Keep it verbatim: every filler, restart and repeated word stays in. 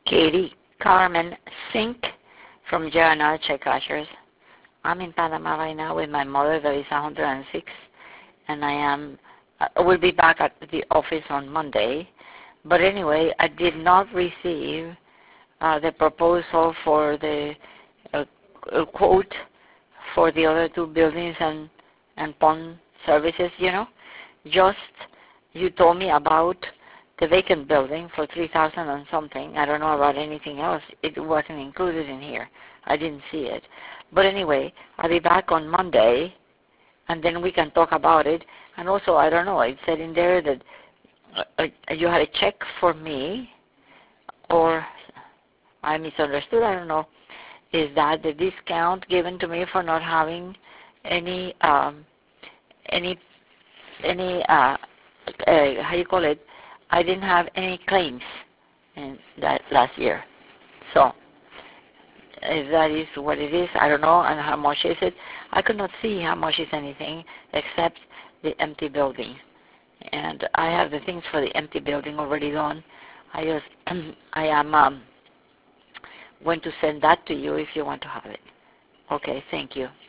Katie Carmen Sink from J and R Check Cashers. I'm in Panama right now with my mother that is one hundred six, and I am I will be back at the office on Monday. But anyway, I did not receive uh, the proposal for the uh, uh, quote for the other two buildings and and pond services. You know, just you told me about the vacant building for three thousand and something. I don't know about anything else. It wasn't included in here. I didn't see it. But anyway, I'll be back on Monday, and then we can talk about it. And also, I don't know, it said in there that uh, you had a check for me, or I misunderstood, I don't know. Is that the discount given to me for not having any, um, any, any, uh, uh, how you call it? I didn't have any claims in that last year. So, if that is what it is, I don't know, and how much is it. I could not see how much is anything except the empty building. And I have the things for the empty building already done. I just, I am um, going to send that to you if you want to have it. Okay, thank you.